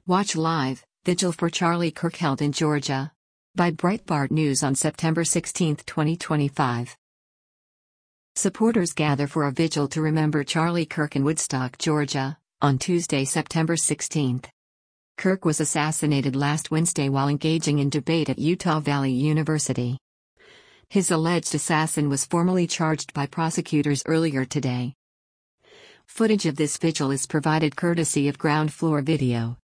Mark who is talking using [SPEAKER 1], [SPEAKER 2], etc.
[SPEAKER 1] Watch live, Vigil for Charlie Kirk held in Georgia. By Breitbart News on September 16, 2025. Supporters gather for a vigil to remember Charlie Kirk in Woodstock, Georgia, on Tuesday, September 16. Kirk was assassinated last Wednesday while engaging in debate at Utah Valley University. His alleged assassin was formally charged by prosecutors earlier today. Footage of this vigil is provided courtesy of Ground Floor Video.